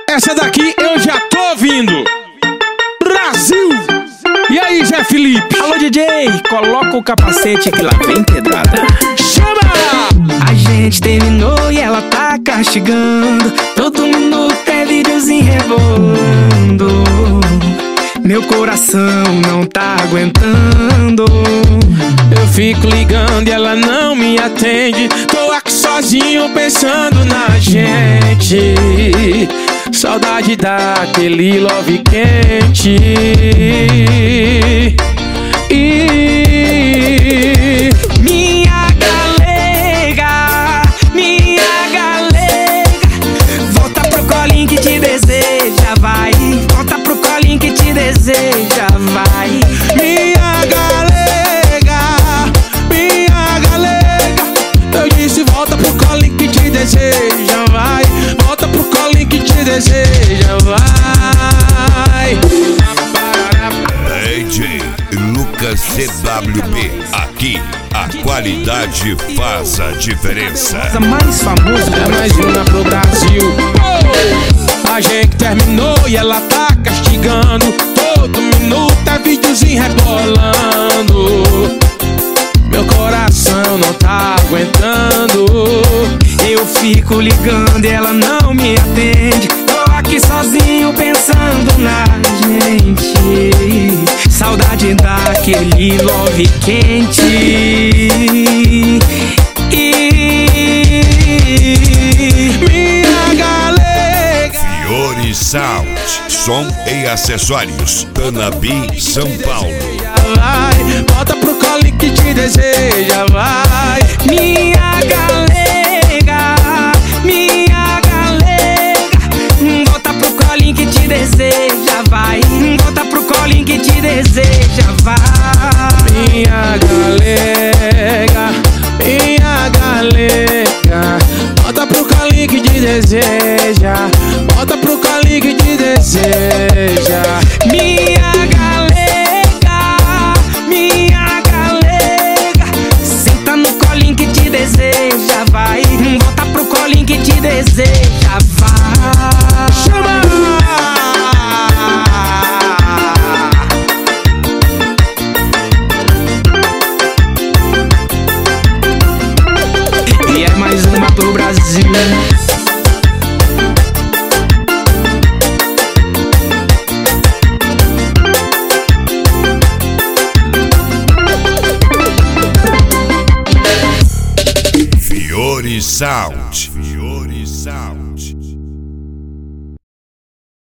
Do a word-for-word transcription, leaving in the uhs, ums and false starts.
Essa daqui eu já tô ouvindo. Brasil! E aí, Zé Felipe? Alô, D J, coloca o capacete que lá vem pedrada. Chama! A gente terminou e ela tá castigando. Todo minuto é videozinho rebolando. Meu coração não tá aguentando. Eu fico ligando e ela não me atende. Tô aqui sozinho pensando na gente. Saudade daquele love quente. E minha galega, minha galega, volta pro colinho que te deseja, vai. Volta pro colinho que te deseja, vai. minha galega, minha galega, eu disse volta pro colinho que te deseja, vai. Volta pro colinho que te deseja, vai. D J Lucas C W B. Aqui a qualidade faz a diferença. A mais famosa É mais uma pro Brasil. Oh! A gente terminou e ela tá castigando. Todo minuto é videozinho rebolando. Meu coração não tá aguentando. eu fico ligando e ela não me atende. Tô aqui sozinho pensando na gente. Saudade daquele love quente. E minha galega. Fiore Sound, som e acessórios, Tanabi, São Paulo. Vai, volta pro colinho que te deseja, vai. minha galega, minha galega, volta pro colinho que te deseja, vai. Volta pro colinho que te deseja, vai. Minha galega, minha galega, volta pro colinho que te deseja. Volta pro colinho que te deseja. Minha galega, minha galega, senta no colinho que te deseja, vai. Volta pro colinho que te deseja, vai. Chama! E é mais uma pro Brasil. Fiore Sound.